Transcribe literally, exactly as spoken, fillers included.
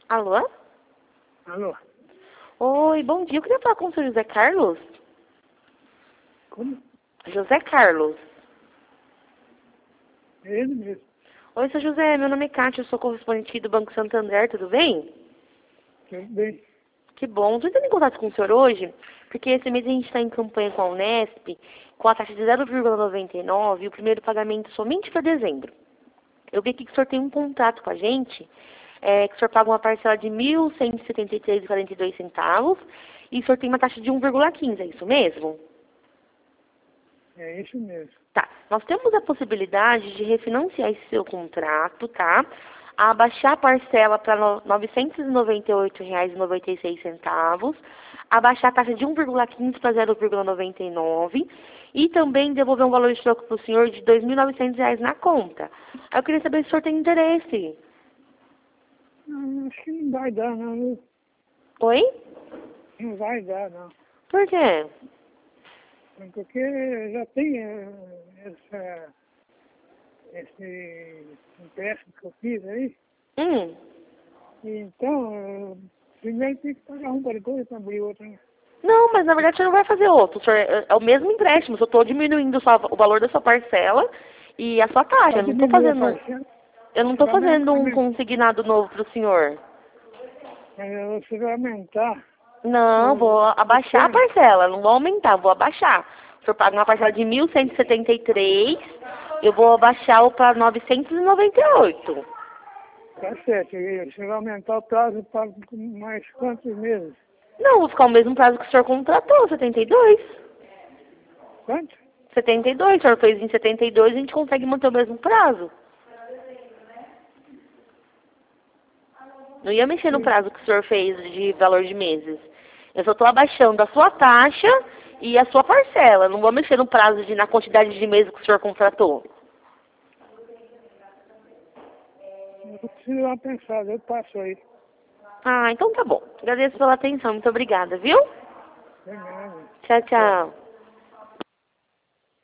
Alô? Alô? Oi, bom dia. Eu queria falar com o senhor José Carlos. Como? José Carlos. É ele mesmo. Oi, seu José. Meu nome é Cátia. Eu sou correspondente do Banco Santander. Tudo bem? Tudo bem? Que bom. Estou entrando em contato com o senhor hoje, porque esse mês a gente está em campanha com a Unesp, com a taxa de zero vírgula noventa e nove e o primeiro pagamento somente para dezembro. Eu vi aqui que o senhor tem um contrato com a gente, é, que o senhor paga uma parcela de mil cento e setenta e três reais e quarenta e dois centavos e o senhor tem uma taxa de um vírgula quinze, é isso mesmo? É isso mesmo. Tá. Nós temos a possibilidade de refinanciar esse seu contrato, tá? Abaixar a parcela para novecentos e noventa e oito reais e noventa e seis centavos, abaixar a taxa de um vírgula quinze para zero vírgula noventa e nove e também devolver um valor de troco para o senhor de dois mil e novecentos reais na conta. Aí eu queria saber se o senhor tem interesse. Não, acho que não vai dar, não. viu? Oi? Não vai dar, não. Por quê? Porque já tem eh, essa, esse empréstimo que eu fiz aí. Hum. E então, eh, primeiro tem que pagar um para depois para abrir outro. né? Não, mas na verdade o senhor não vai fazer outro. O senhor, é é o mesmo empréstimo, só estou diminuindo só o valor da sua parcela e a sua taxa. Eu Pode não estou diminuir a fazendo, parcela. eu não estou Vai aumentar, fazendo um aumentar. consignado novo para o senhor. Eh, Você vai aumentar Não, o, vou o abaixar a tempo. parcela, não vou aumentar, vou abaixar. O senhor paga uma parcela de mil cento e setenta e três, eu vou abaixar o para novecentos e noventa e oito. Tá certo. E você vai aumentar o prazo para mais quantos meses? Não, vou ficar o mesmo prazo que o senhor contratou, setenta e dois. Quanto? setenta e dois, o senhor fez em setenta e dois, a gente consegue manter o mesmo prazo. Não ia mexer no Sim. prazo que o senhor fez de valor de meses. Eu só estou abaixando a sua taxa e a sua parcela. Não vou mexer no prazo de, na quantidade de meses que o senhor contratou. Eu preciso dar uma pensada, eu passo aí. Ah, então tá bom. Agradeço pela atenção. Muito obrigada, viu? Não, não, Tchau, tchau. tchau.